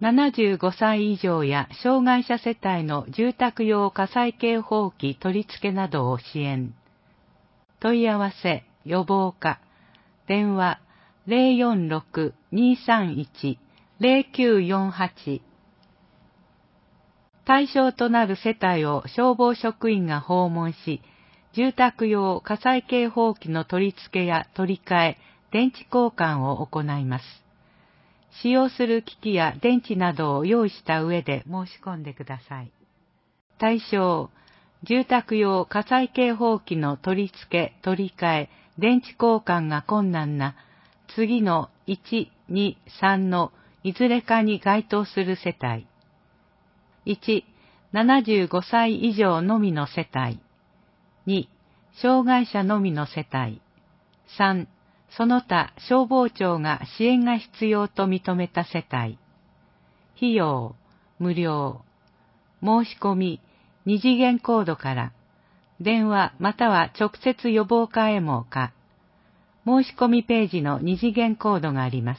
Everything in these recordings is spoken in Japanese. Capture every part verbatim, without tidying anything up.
ななじゅうごさい以上や障害者世帯の住宅用火災警報器取り付けなどを支援。問い合わせ、予防課、電話 ゼロよんろく にーさんいち ゼロきゅうよんはち。対象となる世帯を消防職員が訪問し、住宅用火災警報器の取り付けや取り替え、電池交換を行います。使用する機器や電池などを用意した上で申し込んでください。対象、住宅用火災警報器の取り付け、取り替え、電池交換が困難な次のいち、に、さんのいずれかに該当する世帯。いち、ななじゅうごさい以上のみの世帯。に、障害者のみの世帯。さん、その他消防庁が支援が必要と認めた世帯。費用、無料。申し込み、二次元コードから。電話または直接予防課へもか。申し込みページの二次元コードがあります。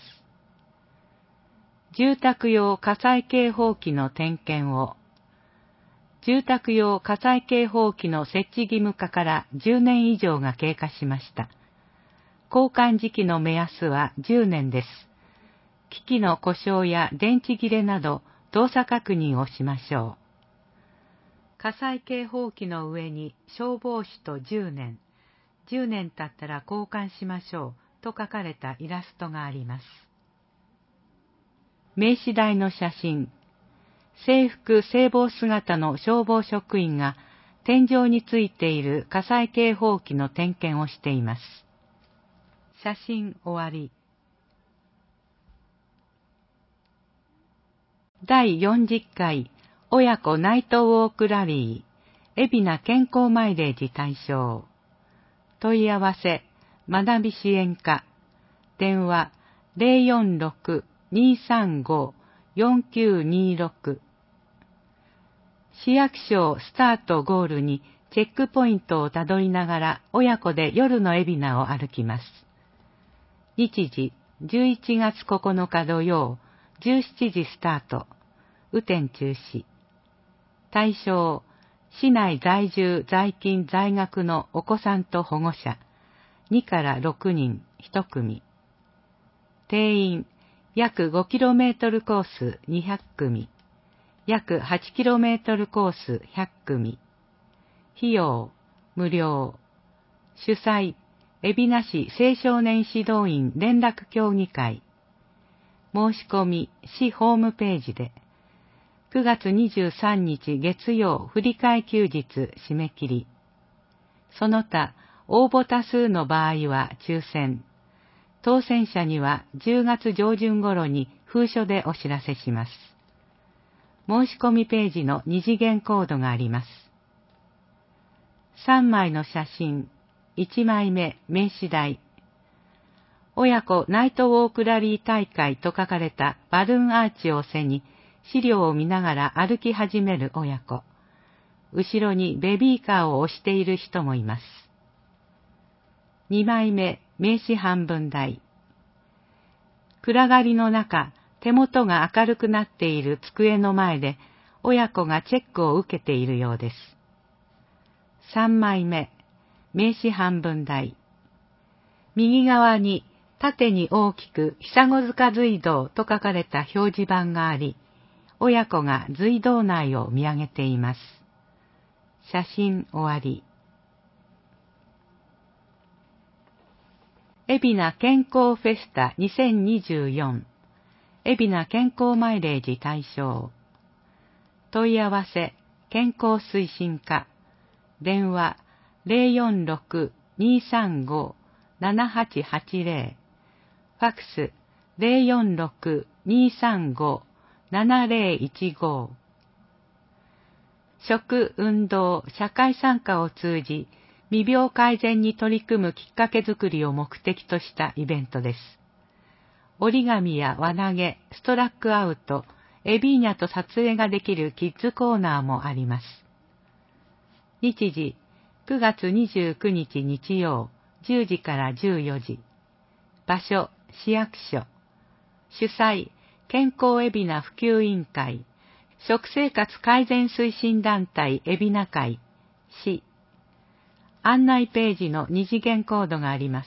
住宅用火災警報器の点検を。住宅用火災警報器の設置義務化からじゅうねん以上が経過しました。交換時期の目安はじゅうねんです。機器の故障や電池切れなど動作確認をしましょう。火災警報器の上に消防士とじゅうねん、じゅうねん経ったら交換しましょうと書かれたイラストがあります。名刺台の写真。制服制帽姿の消防職員が天井についている火災警報器の点検をしています。写真終わり。だいよんじゅっかい親子ナイトウォークラリー、海老名健康マイレージ対象。問い合わせ、学び支援課。電話 ゼロよんろく にーさんご よんきゅうにーろく。市役所スタートゴールにチェックポイントをたどりながら親子で夜の海老名を歩きます。日時じゅういちがつここのか土曜、じゅうしちじスタート。雨天中止。対象、市内在住在勤在学のお子さんと保護者、にからろくにんいち組。定員、約 ごキロメートル コースにひゃく組。約 はちキロメートル コースひゃく組。費用、無料。主催、海老名市青少年指導員連絡協議会。申し込み、市ホームページで。くがつにじゅうさんにち月曜振り替え休日締め切り。その他、応募多数の場合は抽選。当選者にはじゅうがつ上旬頃に封書でお知らせします。申し込みページの二次元コードがあります。さんまいの写真、いちまいめ名刺台。親子ナイトウォークラリー大会と書かれたバルーンアーチを背に資料を見ながら歩き始める親子。後ろにベビーカーを押している人もいます。にまいめ名刺半分台。暗がりの中、手元が明るくなっている机の前で親子がチェックを受けているようです。さんまいめ名刺半分台。右側に縦に大きく久子塚隧道と書かれた表示板があり、親子が隧道内を見上げています。写真終わり。海老名健康フェスタにせんにじゅうよん。海老名健康マイレージ対象。問い合わせ、健康推進課。電話ゼロよんろく にーさんご ななはちはちゼロ。ファクスゼロよんろく にーさんご ななゼロいちご。食、運動、社会参加を通じ、未病改善に取り組むきっかけづくりを目的としたイベントです。折り紙や輪投げ、ストラックアウト、エビーニャと撮影ができるキッズコーナーもあります。日時、くがつにじゅうくにち日曜、じゅうじからじゅうよじ。場所、市役所。主催、 健康海老名普及委員会、食生活改善推進団体海老名会、市。案内ページの二次元コードがあります。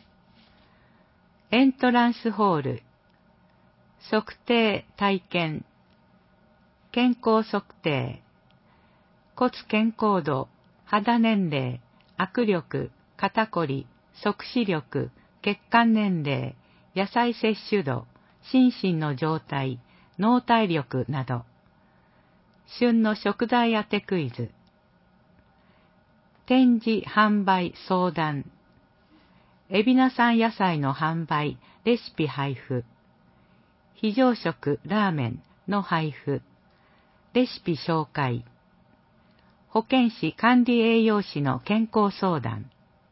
エントランスホール、測定体験、健康測定、骨健康度、肌年齢、握力、肩こり、即死力、血管年齢、野菜摂取度、心身の状態、脳体力など。旬の食材当てクイズ。展示、販売、相談。海老名産野菜の販売、レシピ配布。非常食、ラーメンの配布。レシピ紹介。保健師管理栄養士の健康相談。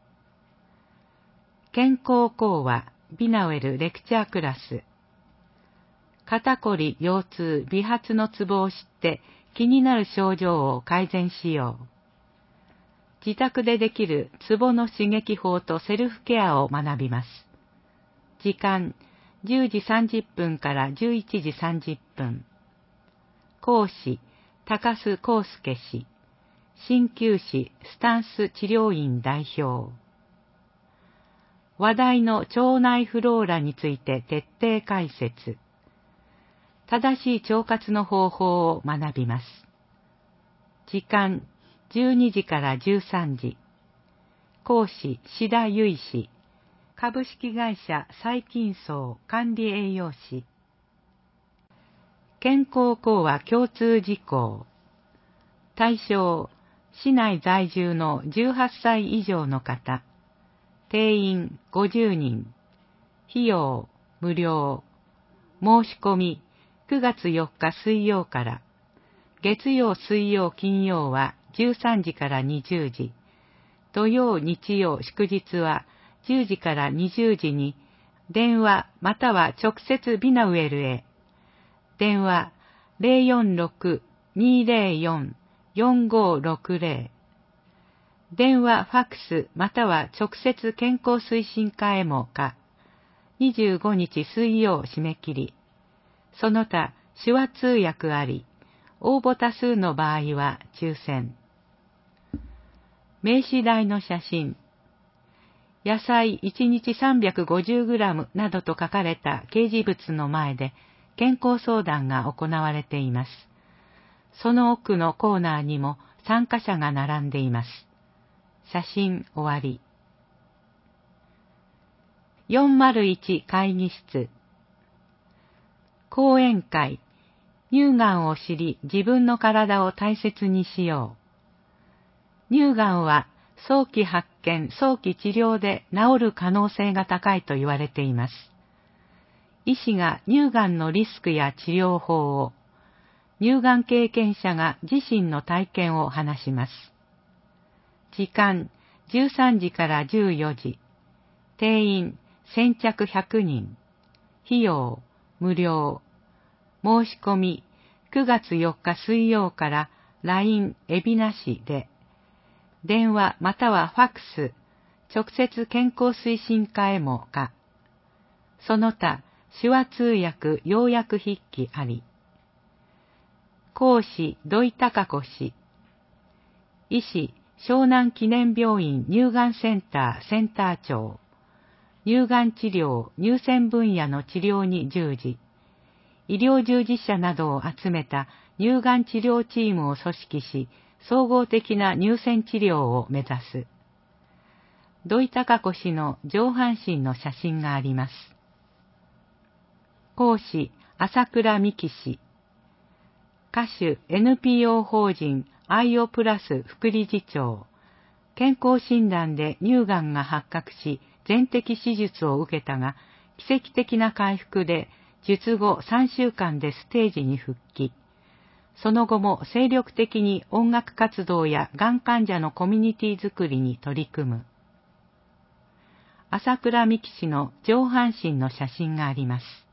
健康講話、ビナウェルレクチャークラス。肩こり、腰痛、美髪のツボを知って気になる症状を改善しよう。自宅でできるツボの刺激法とセルフケアを学びます。時間、じゅうじさんじゅっぷんからじゅういちじさんじゅっぷん。講師、高須康介氏。鍼灸師スタンス治療院代表。話題の腸内フローラについて徹底解説。正しい腸活の方法を学びます。時間、じゅうにじからじゅうさんじ。講師、志田由衣氏。株式会社細菌層管理栄養士。健康講話共通事項。対象、市内在住のじゅうはっさい以上の方。定員ごじゅうにん。費用無料。申し込みくがつよっか水曜から。月曜水曜金曜はじゅうさんじからにじゅうじ。土曜日曜祝日はじゅうじからにじゅうじに電話または直接ビナウェルへ。電話 ゼロよんろく にーゼロよん よんごろくゼロ。電話ファックスまたは直接健康推進課へもか。にじゅうごにち水曜締め切り。その他手話通訳あり。応募多数の場合は抽選。名刺台の写真。野菜いちにち さんびゃくごじゅうグラム などと書かれた掲示物の前で健康相談が行われています。その奥のコーナーにも参加者が並んでいます。写真終わり。よんまるいち会議室。講演会。乳がんを知り自分の体を大切にしよう。乳がんは早期発見、早期治療で治る可能性が高いと言われています。医師が乳がんのリスクや治療法を、乳がん経験者が自身の体験を話します。時間、じゅうさんじからじゅうよじ。定員、先着ひゃくにん。費用、無料。申し込み、くがつよっか水曜から ライン 海老名市で。電話またはファックス、直接健康推進課へもか。その他、手話通訳要約筆記あり。講師、土井孝子氏。医師、湘南記念病院乳がんセンターセンター長。乳がん治療、乳腺分野の治療に従事。医療従事者などを集めた乳がん治療チームを組織し、総合的な乳腺治療を目指す。土井孝子氏の上半身の写真があります。講師、朝倉美希氏。歌手 エヌピーオー 法人アイオプラス副理事長。健康診断で乳がんが発覚し、全摘手術を受けたが、奇跡的な回復で、術後さんしゅうかんでステージに復帰。その後も精力的に音楽活動やがん患者のコミュニティ作りに取り組む。朝倉美希氏の上半身の写真があります。